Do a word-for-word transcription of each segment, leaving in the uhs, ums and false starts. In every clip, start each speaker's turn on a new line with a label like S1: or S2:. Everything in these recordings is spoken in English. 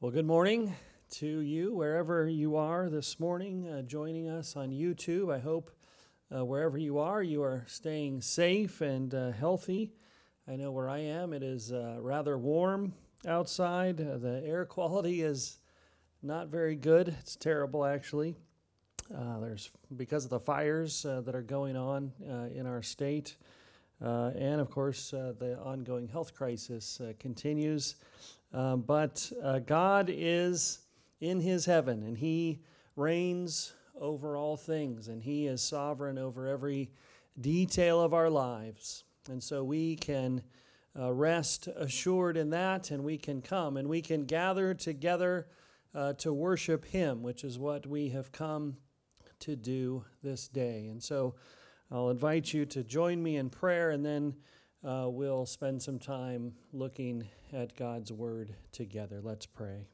S1: Well, good morning to you, wherever you are this morning, uh, joining us on YouTube. I hope uh, wherever you are, you are staying safe and uh, healthy. I know where I am, it is uh, rather warm outside. Uh, the air quality is not very good. It's terrible, actually. Uh, there's because of the fires uh, that are going on uh, in our state. Uh, and, of course, uh, the ongoing health crisis uh, continues. Uh, but uh, God is in his heaven, and he reigns over all things, and he is sovereign over every detail of our lives. And so we can uh, rest assured in that, and we can come, and we can gather together uh, to worship him, which is what we have come to do this day. And so I'll invite you to join me in prayer, and then uh, we'll spend some time looking at God's Word together. Let's pray.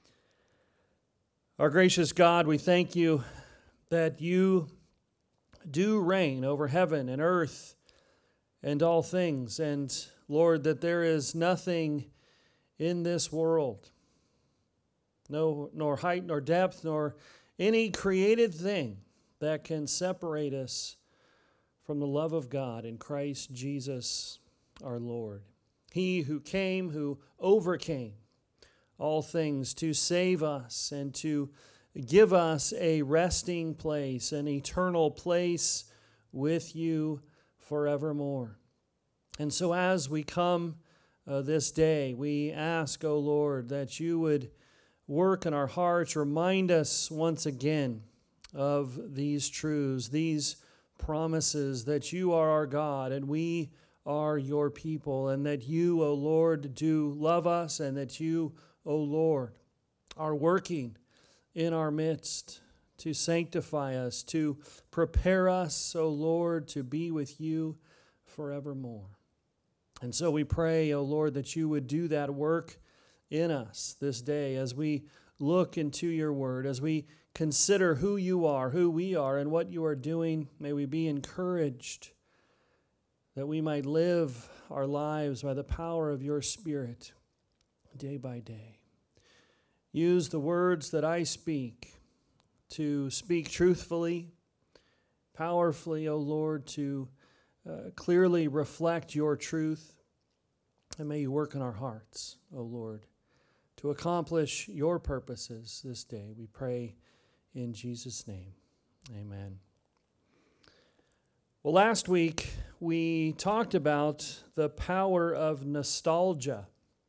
S1: Our gracious God, we thank you that you do reign over heaven and earth and all things. And Lord, that there is nothing in this world, no, nor height, nor depth, nor any created thing that can separate us from the love of God in Christ Jesus our Lord. He who came, who overcame all things to save us and to give us a resting place, an eternal place with you forevermore. And so as we come uh, this day, we ask, O Lord, that you would work in our hearts, remind us once again of these truths, these promises that you are our God and we are your people, and that you, O Lord, do love us, and that you, O Lord, are working in our midst to sanctify us, to prepare us, O Lord, to be with you forevermore. And so we pray, O Lord, that you would do that work in us this day as we look into your word, as we consider who you are, who we are, and what you are doing. May we be encouraged that we might live our lives by the power of your Spirit day by day. Use the words that I speak to speak truthfully, powerfully, O Lord, to uh, clearly reflect your truth. And may you work in our hearts, O Lord, to accomplish your purposes this day. We pray in Jesus' name. Amen. Well, last week we talked about the power of nostalgia,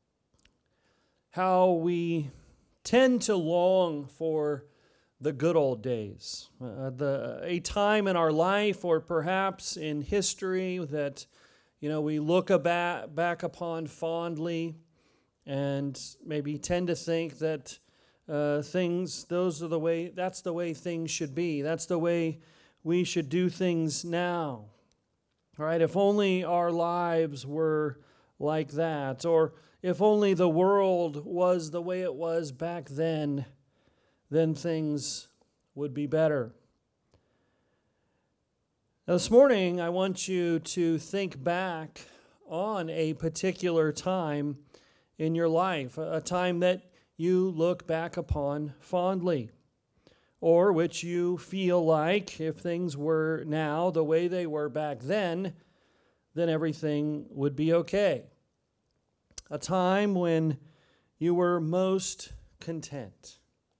S1: how we tend to long for the good old days, uh, the a time in our life or perhaps in history that, you know, we look about, back upon fondly and maybe tend to think that uh, things, those are the way, that's the way things should be. That's the way we should do things now. All right, if only our lives were like that, or if only the world was the way it was back then, then things would be better. Now, this morning, I want you to think back on a particular time in your life, a time that you look back upon fondly, or which you feel like if things were now the way they were back then, then everything would be okay. A time when you were most content.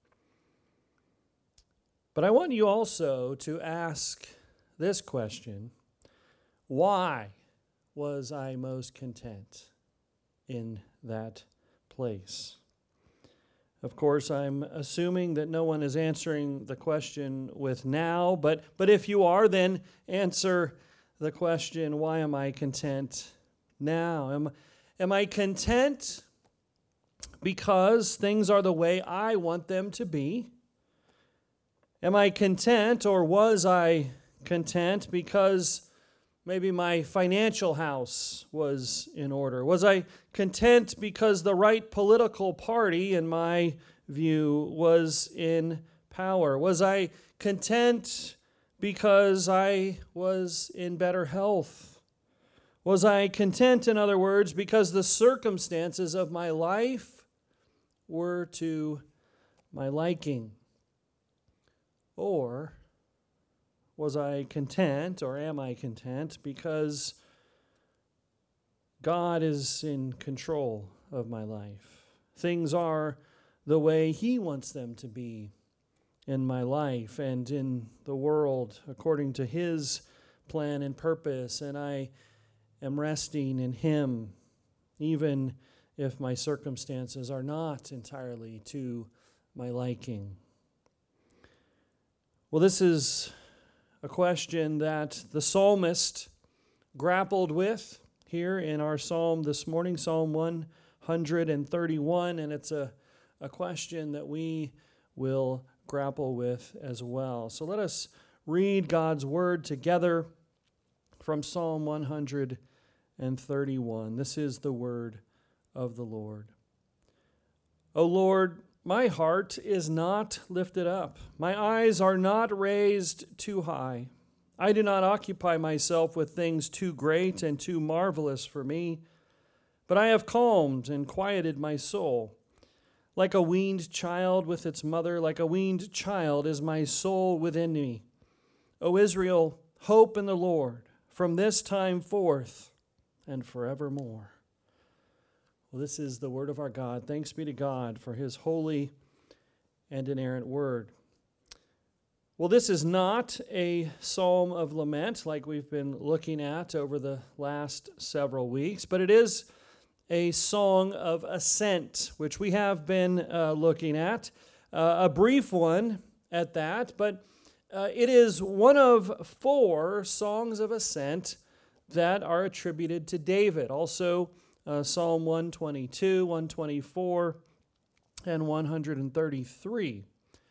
S1: But I want you also to ask this question: why was I most content in that place? Of course, I'm assuming that no one is answering the question with now, but, but if you are, then answer the question, why am I content now? Am, am I content because things are the way I want them to be? Am I content, or was I content because maybe my financial house was in order? Was I content because the right political party, in my view, was in power? Was I content because I was in better health? Was I content, in other words, because the circumstances of my life were to my liking? Or was I content, or am I content, because God is in control of my life? Things are the way He wants them to be in my life and in the world according to His plan and purpose, and I am resting in Him, even if my circumstances are not entirely to my liking. Well, this is a question that the psalmist grappled with here in our psalm this morning, Psalm one thirty-one, and it's a, a question that we will grapple with as well. So let us read God's word together from Psalm one thirty-one. This is the word of the Lord. O Lord, my heart is not lifted up. My eyes are not raised too high. I do not occupy myself with things too great and too marvelous for me, but I have calmed and quieted my soul. Like a weaned child with its mother, like a weaned child is my soul within me. O Israel, hope in the Lord from this time forth and forevermore. Well, this is the word of our God. Thanks be to God for His holy and inerrant word. Well, this is not a psalm of lament like we've been looking at over the last several weeks, but it is a song of ascent, which we have been uh, looking at, uh, a brief one at that, but uh, it is one of four songs of ascent that are attributed to David. Also, uh, Psalm one twenty-two, one twenty-four, and one thirty-three.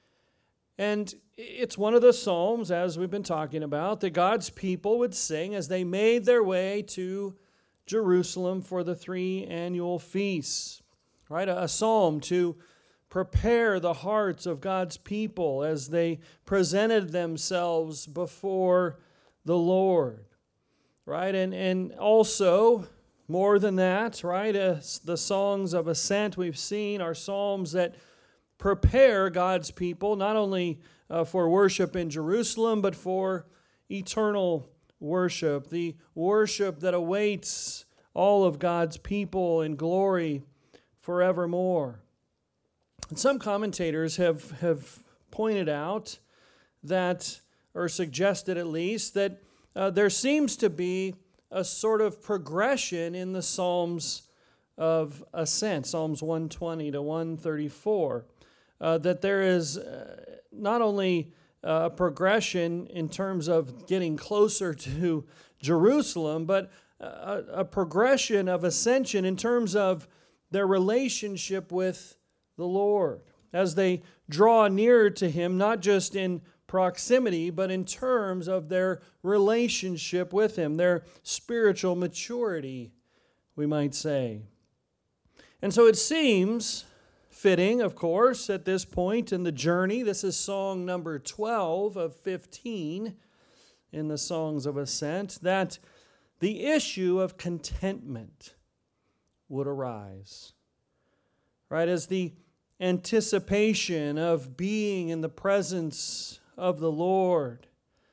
S1: And it's one of the psalms, as we've been talking about, that God's people would sing as they made their way to Jerusalem for the three annual feasts, right? A, a psalm to prepare the hearts of God's people as they presented themselves before the Lord, right? And, and also, more than that, right, as the songs of ascent we've seen are psalms that prepare God's people not only uh, for worship in Jerusalem, but for eternal worship, the worship that awaits all of God's people in glory forevermore. And some commentators have, have pointed out that, or suggested at least, that uh, there seems to be a sort of progression in the Psalms of ascent, Psalms one twenty to one thirty-four, uh, that there is uh, not only a progression in terms of getting closer to Jerusalem, but a, a progression of ascension in terms of their relationship with the Lord as they draw nearer to Him, not just in proximity, but in terms of their relationship with Him, their spiritual maturity, we might say. And so it seems fitting, of course, at this point in the journey. This is song number twelve of fifteen in the Songs of Ascent, that the issue of contentment would arise. Right, as the anticipation of being in the presence of the Lord,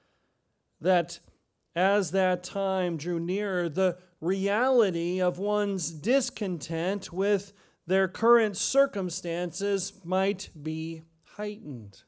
S1: that as that time drew nearer, the reality of one's discontent with their current circumstances might be heightened.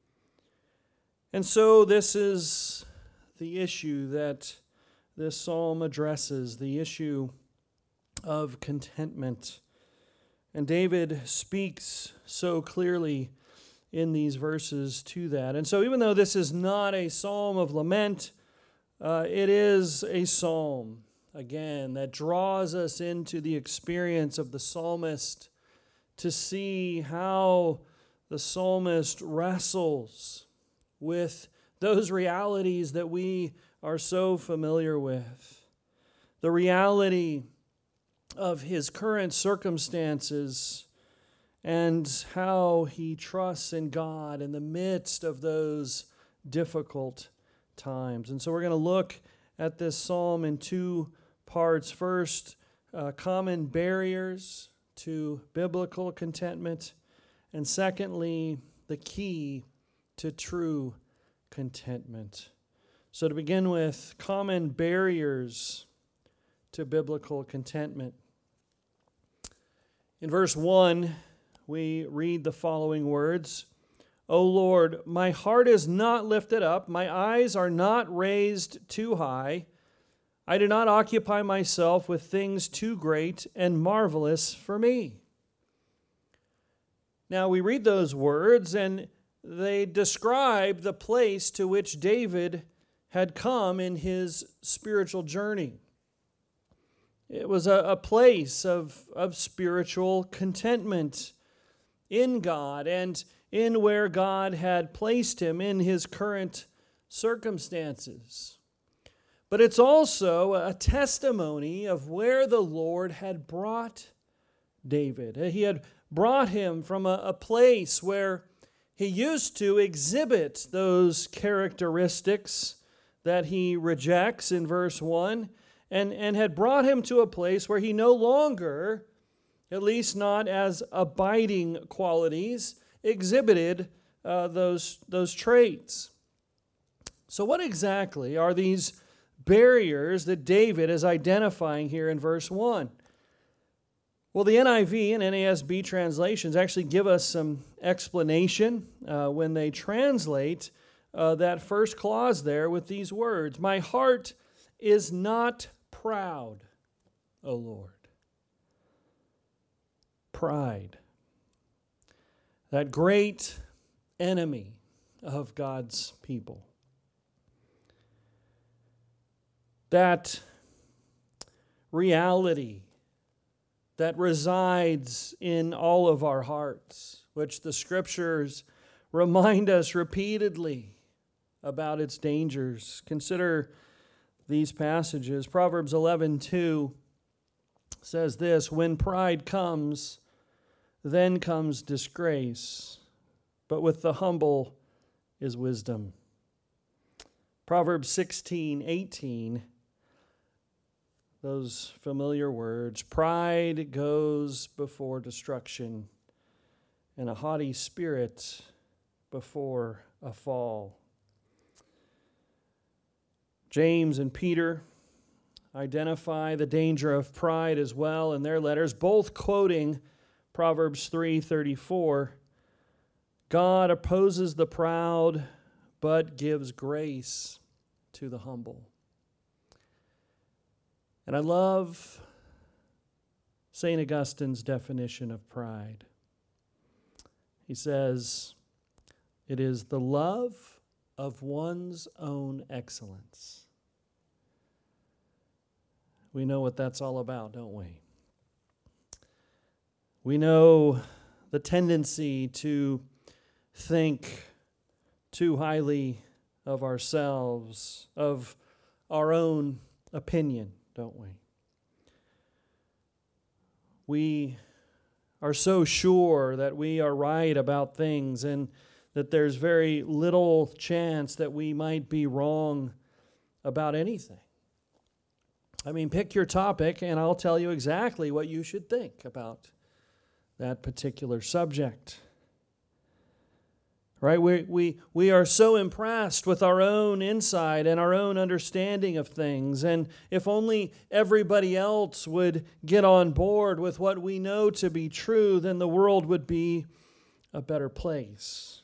S1: And so this is the issue that this psalm addresses, the issue of contentment. And David speaks so clearly in these verses to that. And so even though this is not a psalm of lament, uh, it is a psalm, again, that draws us into the experience of the psalmist to see how the psalmist wrestles with those realities that we are so familiar with. The reality of his current circumstances and how he trusts in God in the midst of those difficult times. And so we're going to look at this psalm in two parts. First, uh, common barriers to biblical contentment, and secondly, the key to true contentment. So to begin with, common barriers to biblical contentment. In verse one, we read the following words, O Lord, my heart is not lifted up, my eyes are not raised too high. I do not occupy myself with things too great and marvelous for me. Now we read those words and they describe the place to which David had come in his spiritual journey. It was a, a place of, of spiritual contentment in God and in where God had placed him in his current circumstances. But it's also a testimony of where the Lord had brought David. He had brought him from a, a place where he used to exhibit those characteristics that he rejects in verse one, and, and had brought him to a place where he no longer, at least not as abiding qualities, exhibited uh, those, those traits. So what exactly are these barriers that David is identifying here in verse one? Well, the N I V and N A S B translations actually give us some explanation uh, when they translate uh, that first clause there with these words, my heart is not proud, O Lord. Pride. That great enemy of God's people. That reality that resides in all of our hearts, which the Scriptures remind us repeatedly about its dangers. Consider these passages. Proverbs eleven two says this, when pride comes, then comes disgrace, but with the humble is wisdom. Proverbs sixteen eighteen, those familiar words, pride goes before destruction, and a haughty spirit before a fall. James and Peter identify the danger of pride as well in their letters, both quoting Proverbs three thirty-four. God opposes the proud, but gives grace to the humble. And I love Saint Augustine's definition of pride. He says, it is the love of one's own excellence. We know what that's all about, don't we? We know the tendency to think too highly of ourselves, of our own opinion, don't we? We are so sure that we are right about things and that there's very little chance that we might be wrong about anything. I mean, pick your topic and I'll tell you exactly what you should think about that particular subject. Right? We, we, we are so impressed with our own insight and our own understanding of things. And if only everybody else would get on board with what we know to be true, then the world would be a better place.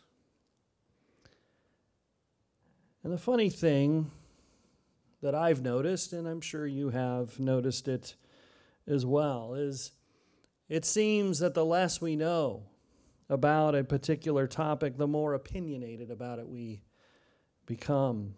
S1: And the funny thing that I've noticed, and I'm sure you have noticed it as well, is it seems that the less we know about a particular topic, the more opinionated about it we become.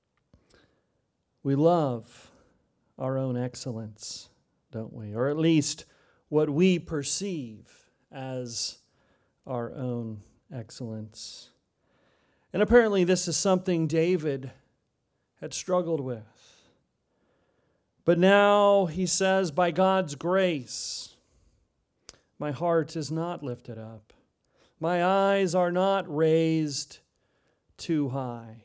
S1: We love our own excellence, don't we? Or at least what we perceive as our own excellence. And apparently this is something David had struggled with. But now he says, by God's grace, my heart is not lifted up. My eyes are not raised too high.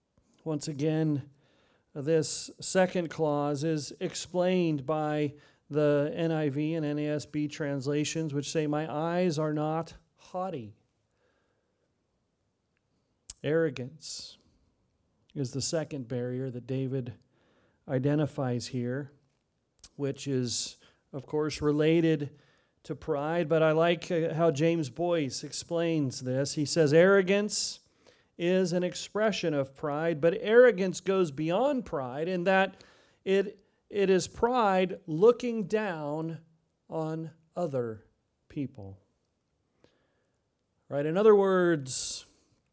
S1: Once again, this second clause is explained by the N I V and N A S B translations, which say, "My eyes are not haughty." Arrogance is the second barrier that David identifies here, which is, of course, related to pride. But I like how James Boyce explains this. He says, arrogance is an expression of pride, but arrogance goes beyond pride in that it it is pride looking down on other people. Right? In other words,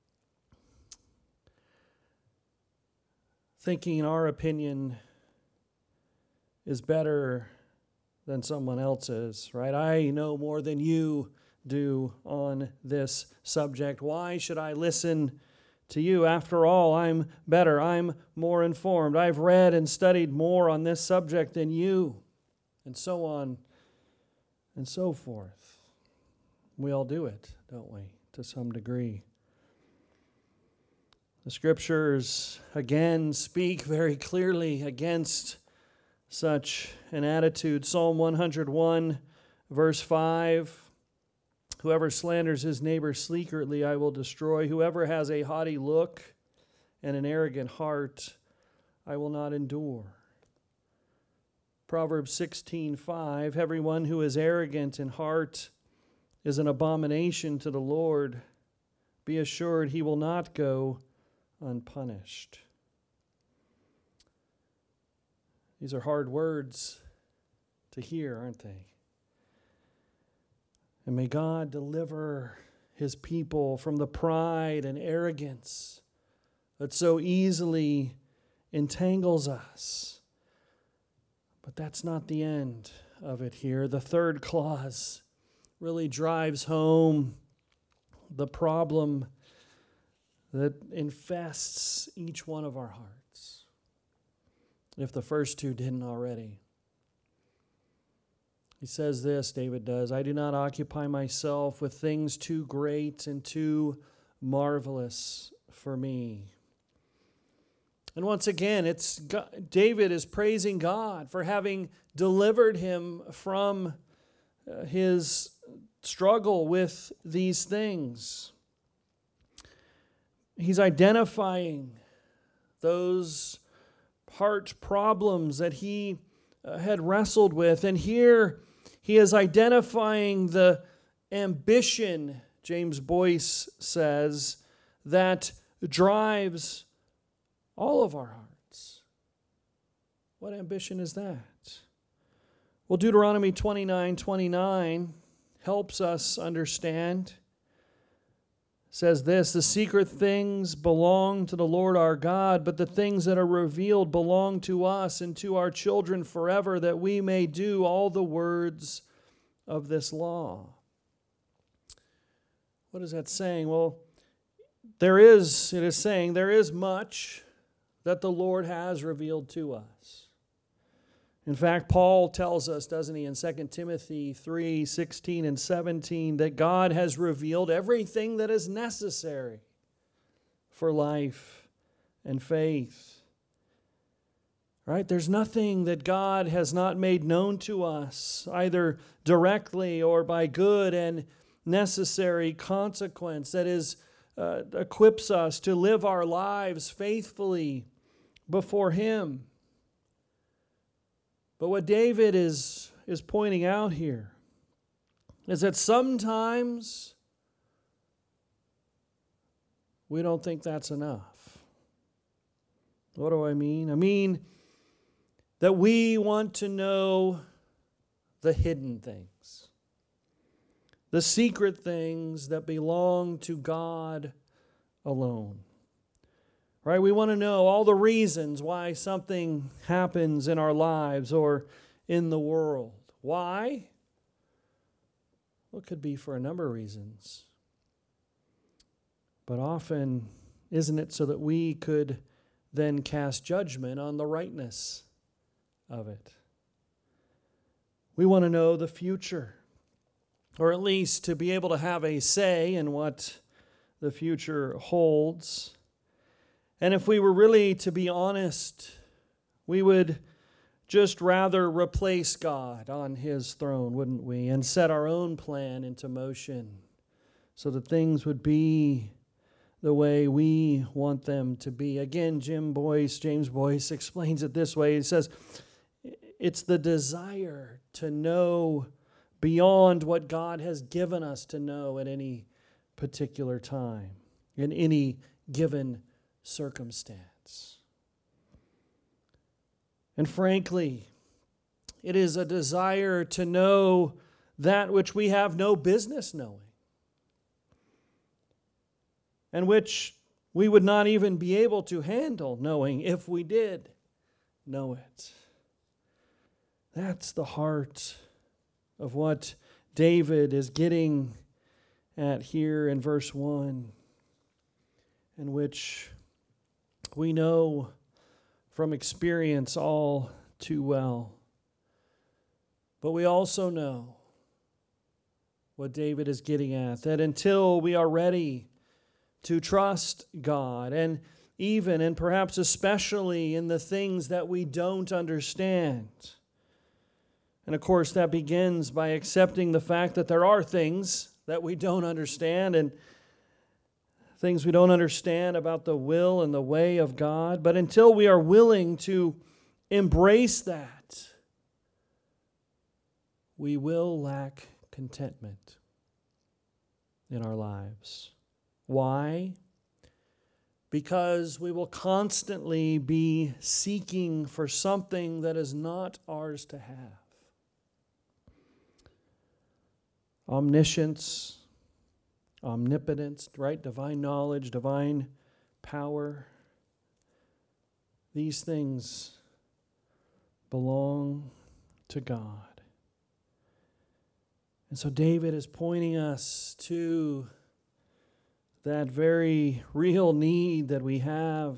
S1: thinking our opinion is better than someone else's, right? I know more than you do on this subject. Why should I listen to you? After all, I'm better. I'm more informed. I've read and studied more on this subject than you, and so on and so forth. We all do it, don't we, to some degree? The Scriptures, again, speak very clearly against such an attitude. Psalm one hundred one, verse five, "Whoever slanders his neighbor secretly, I will destroy. Whoever has a haughty look and an arrogant heart, I will not endure." Proverbs sixteen five, "Everyone who is arrogant in heart is an abomination to the Lord. Be assured he will not go unpunished." These are hard words to hear, aren't they? And may God deliver His people from the pride and arrogance that so easily entangles us. But that's not the end of it here. The third clause really drives home the problem that infests each one of our hearts, if the first two didn't already. He says this, David does, "I do not occupy myself with things too great and too marvelous for me." And once again, it's God, David is praising God for having delivered him from uh, his struggle with these things. He's identifying those heart problems that he uh, had wrestled with. And here he is identifying the ambition, James Boyce says, that drives all of our hearts. What ambition is that? Well, Deuteronomy twenty-nine twenty-nine helps us understand. Says this, "The secret things belong to the Lord our God, but the things that are revealed belong to us and to our children forever, that we may do all the words of this law." What is that saying? Well, there is, it is saying, there is much that the Lord has revealed to us. In fact, Paul tells us, doesn't he, in Second Timothy three sixteen and seventeen, that God has revealed everything that is necessary for life and faith. Right? There's nothing that God has not made known to us, either directly or by good and necessary consequence, that is, uh, equips us to live our lives faithfully before Him. But what David is, is pointing out here is that sometimes we don't think that's enough. What do I mean? I mean that we want to know the hidden things, the secret things that belong to God alone. Right? We want to know all the reasons why something happens in our lives or in the world. Why? Well, it could be for a number of reasons. But often, isn't it so that we could then cast judgment on the rightness of it? We want to know the future, or at least to be able to have a say in what the future holds. And if we were really to be honest, we would just rather replace God on his throne, wouldn't we? And set our own plan into motion so that things would be the way we want them to be. Again, Jim Boyce, James Boyce explains it this way. He says, it's the desire to know beyond what God has given us to know at any particular time, in any given circumstance. And frankly, it is a desire to know that which we have no business knowing, and which we would not even be able to handle knowing if we did know it. That's the heart of what David is getting at here in verse one, in which we know from experience all too well. But we also know what David is getting at, that until we are ready to trust God, and even and perhaps especially in the things that we don't understand. And of course, that begins by accepting the fact that there are things that we don't understand, and things we don't understand about the will and the way of God. But until we are willing to embrace that, we will lack contentment in our lives. Why? Because we will constantly be seeking for something that is not ours to have. Omniscience, omnipotence, right? Divine knowledge, divine power. These things belong to God. And so David is pointing us to that very real need that we have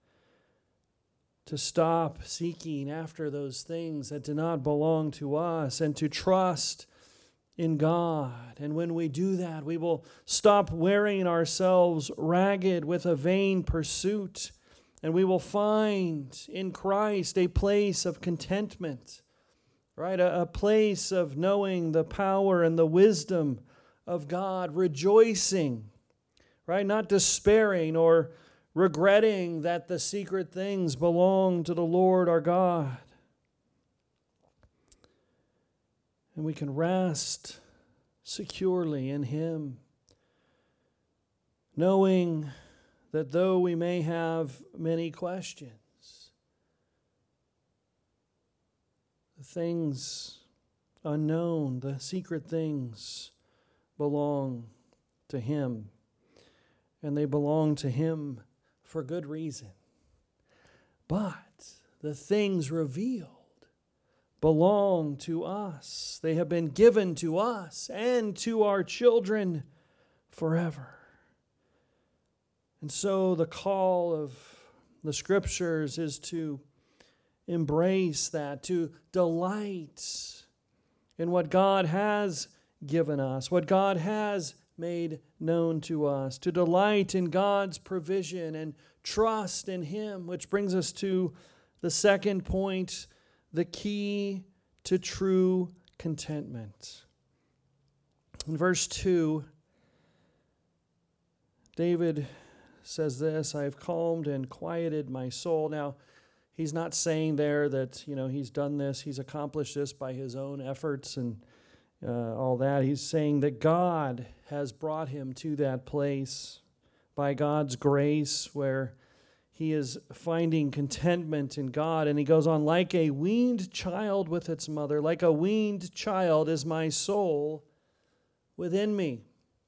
S1: to stop seeking after those things that do not belong to us and to trust in God. And when we do that, we will stop wearing ourselves ragged with a vain pursuit, and we will find in Christ a place of contentment, right? A, a place of knowing the power and the wisdom of God, rejoicing, right? Not despairing or regretting that the secret things belong to the Lord our God. And we can rest securely in Him, knowing that though we may have many questions, the things unknown, the secret things belong to Him. And they belong to Him for good reason. But the things revealed belong to us. They have been given to us and to our children forever. And so the call of the Scriptures is to embrace that, to delight in what God has given us, what God has made known to us, to delight in God's provision and trust in Him, which brings us to the second point, the key to true contentment. In verse two, David says this, I have calmed and quieted my soul. Now, he's not saying there that, you know, he's done this, he's accomplished this by his own efforts and uh, all that. He's saying that God has brought him to that place by God's grace where he is finding contentment in God. And he goes on, like a weaned child with its mother, like a weaned child is my soul within me.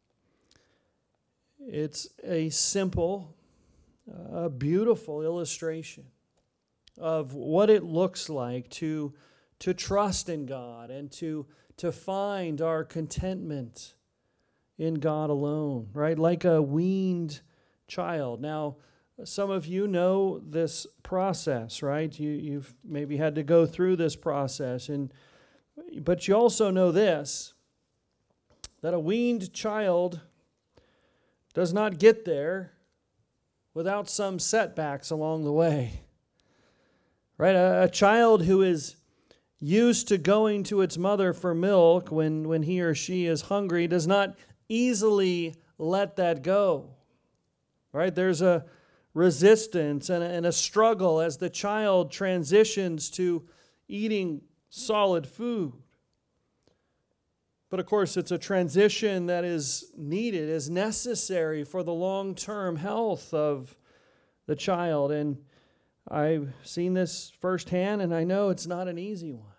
S1: It's a simple, a uh, beautiful illustration of what it looks like to, to trust in God and to, to find our contentment in God alone, right? Like a weaned child. Now, some of you know this process, right? You, you've maybe had to go through this process, and but you also know this, that a weaned child does not get there without some setbacks along the way, right? A, a child who is used to going to its mother for milk when, when he or she is hungry does not easily let that go, right? There's a resistance and a, and a struggle as the child transitions to eating solid food. But of course, it's a transition that is needed, is necessary for the long-term health of the child. And I've seen this firsthand, and I know it's not an easy one.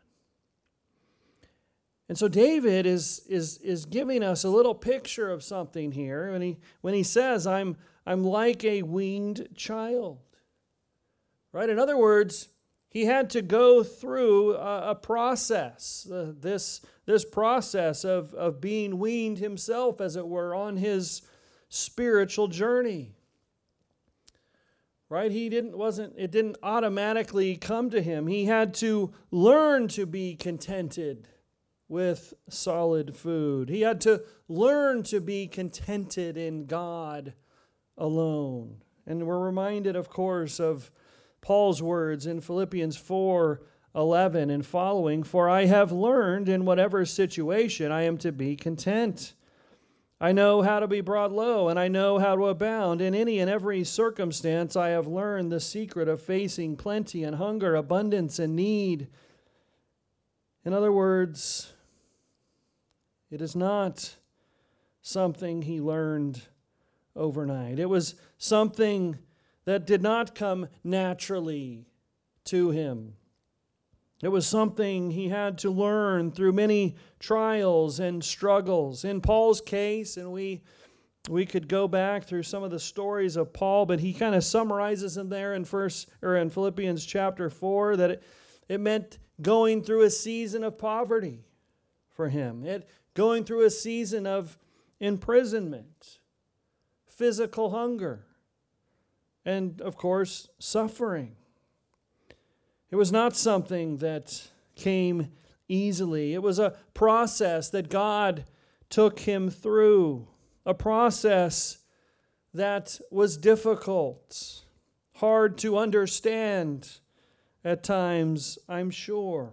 S1: And so David is, is, is giving us a little picture of something here when he, when he says, I'm, I'm like a weaned child. Right? In other words, he had to go through a, a process, uh, this, this process of, of being weaned himself, as it were, on his spiritual journey. Right? He didn't, wasn't, it didn't automatically come to him. He had to learn to be contented with solid food. He had to learn to be contented in God alone. And we're reminded, of course, of Paul's words in Philippians four eleven and following, "For I have learned in whatever situation I am to be content. I know how to be brought low, and I know how to abound. In any and every circumstance I have learned the secret of facing plenty and hunger, abundance and need." In other words, it is not something he learned overnight. It was something that did not come naturally to him. It was something he had to learn through many trials and struggles. In Paul's case, and we we could go back through some of the stories of Paul, but he kind of summarizes in there in first or in Philippians chapter four that it, it meant going through a season of poverty for him. It going through a season of imprisonment, physical hunger, and of course, suffering. It was not something that came easily. It was a process that God took him through, a process that was difficult, hard to understand at times, I'm sure.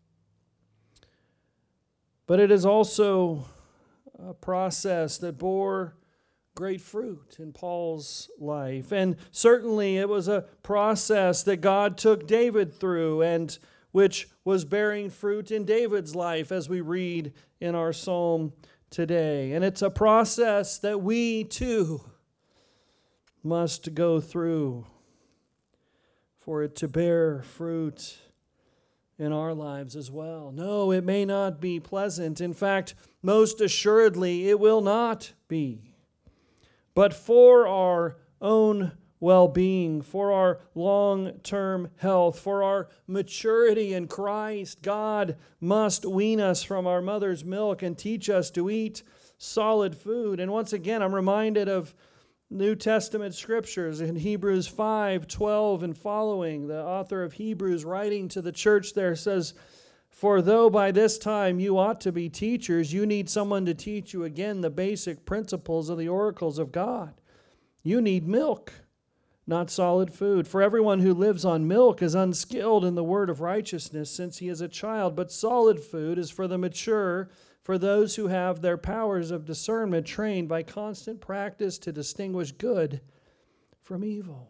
S1: But it is also a process that bore great fruit in Paul's life. And certainly it was a process that God took David through and which was bearing fruit in David's life as we read in our psalm today. And it's a process that we too must go through for it to bear fruit in our lives as well. No, it may not be pleasant. In fact, most assuredly, it will not be. But for our own well-being, for our long-term health, for our maturity in Christ, God must wean us from our mother's milk and teach us to eat solid food. And once again, I'm reminded of New Testament scriptures in Hebrews five twelve and following. The author of Hebrews, writing to the church there, says, "For though by this time you ought to be teachers, you need someone to teach you again the basic principles of the oracles of God. You need milk, not solid food. For everyone who lives on milk is unskilled in the word of righteousness, since he is a child. But solid food is for the mature, for those who have their powers of discernment trained by constant practice to distinguish good from evil."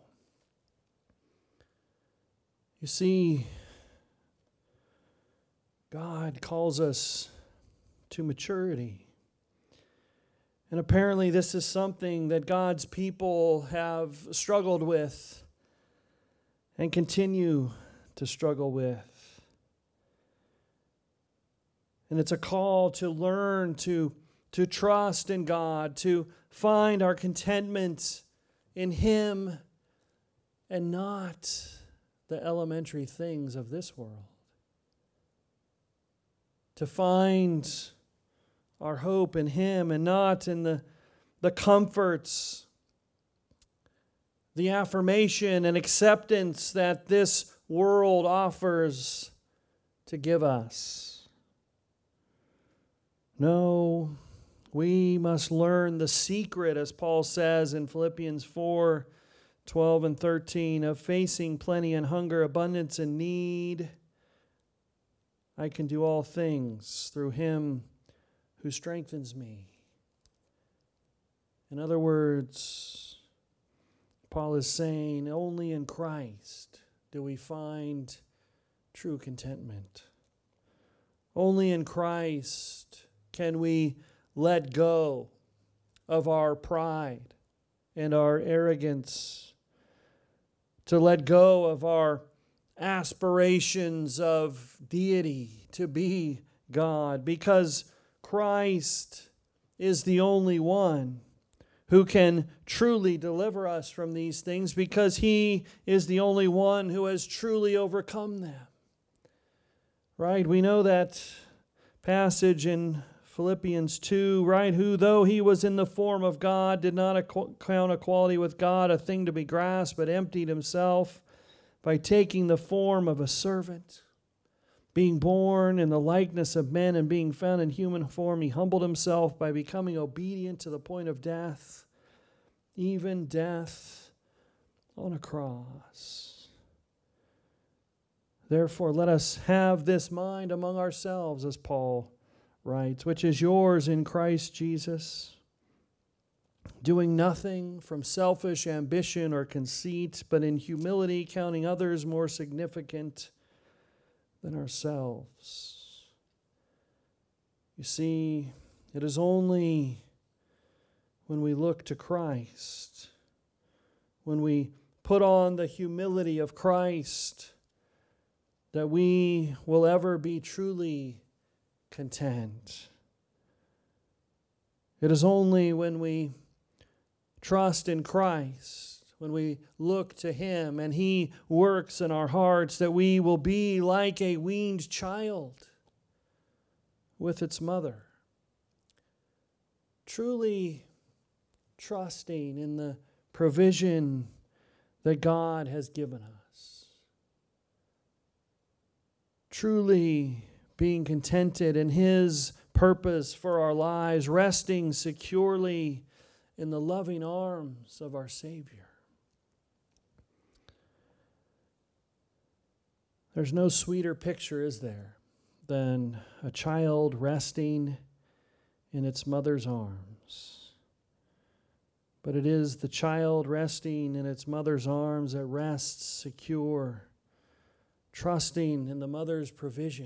S1: You see, God calls us to maturity. And apparently this is something that God's people have struggled with and continue to struggle with. And it's a call to learn to, to trust in God, to find our contentment in Him and not the elementary things of this world. To find our hope in Him and not in the, the comforts, the affirmation and acceptance that this world offers to give us. No, we must learn the secret, as Paul says in Philippians four twelve and thirteen, of facing plenty and hunger, abundance and need. I can do all things through him who strengthens me. In other words, Paul is saying only in Christ do we find true contentment. Only in Christ can we let go of our pride and our arrogance, to let go of our aspirations of deity, to be God, because Christ is the only one who can truly deliver us from these things, because he is the only one who has truly overcome them. Right? We know that passage in Philippians two, right? Who, though he was in the form of God, did not count equality with God a thing to be grasped, but emptied himself by taking the form of a servant. Being born in the likeness of men and being found in human form, he humbled himself by becoming obedient to the point of death, even death on a cross. Therefore, let us have this mind among ourselves, as Paul writes, which is yours in Christ Jesus, doing nothing from selfish ambition or conceit, but in humility counting others more significant than ourselves. You see, it is only when we look to Christ, when we put on the humility of Christ, that we will ever be truly content. It is only when we trust in Christ, when we look to him and he works in our hearts, that we will be like a weaned child with its mother, truly trusting in the provision that God has given us, truly being contented in his purpose for our lives, resting securely in the loving arms of our Savior. There's no sweeter picture, is there, than a child resting in its mother's arms. But it is the child resting in its mother's arms that rests secure, trusting in the mother's provision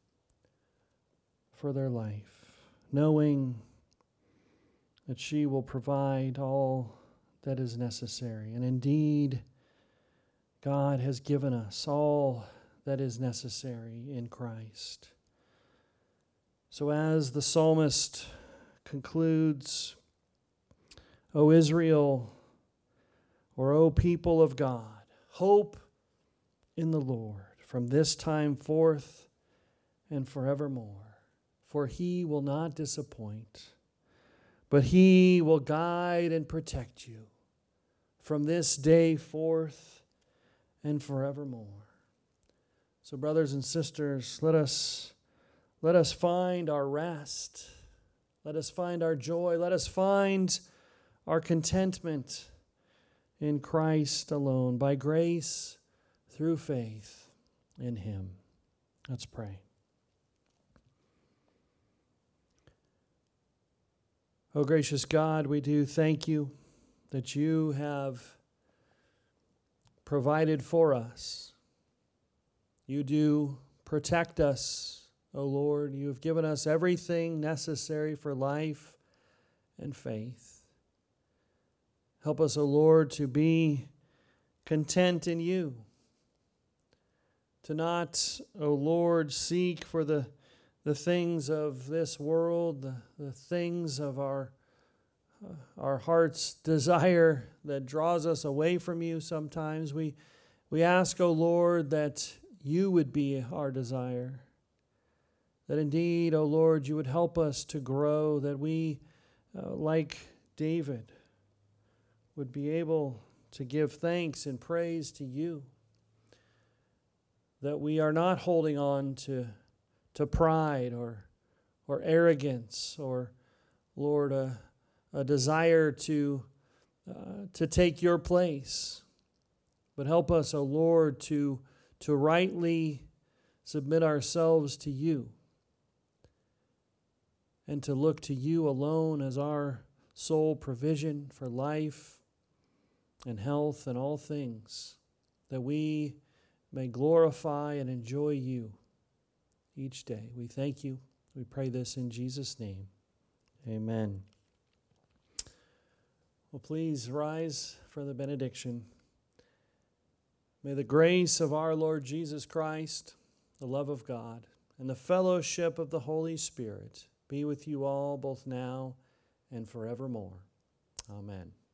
S1: for their life, knowing that she will provide all that is necessary. And indeed, God has given us all that is necessary in Christ. So as the psalmist concludes, O Israel, or O people of God, hope in the Lord from this time forth and forevermore. For he will not disappoint, but he will guide and protect you from this day forth and forevermore. So, brothers and sisters, let us, let us find our rest. Let us find our joy. Let us find our contentment in Christ alone, by grace through faith in him. Let's pray. Oh, gracious God, we do thank you that you have provided for us. You do protect us, O Lord. You have given us everything necessary for life and faith. Help us, O Lord, to be content in you, to not, O Lord, seek for the the things of this world, the, the things of our, uh, our heart's desire that draws us away from you sometimes. We, we ask, O Lord, that you would be our desire, that indeed, O Lord, you would help us to grow, that we, uh, like David, would be able to give thanks and praise to you, that we are not holding on to to pride or or arrogance or, Lord, a, a desire to uh, to take your place, But help us, O Lord, to, to rightly submit ourselves to you and to look to you alone as our sole provision for life and health and all things, that we may glorify and enjoy you each day. We thank you. We pray this in Jesus' name. Amen. Well, please rise for the benediction. May the grace of our Lord Jesus Christ, the love of God, and the fellowship of the Holy Spirit be with you all both now and forevermore. Amen.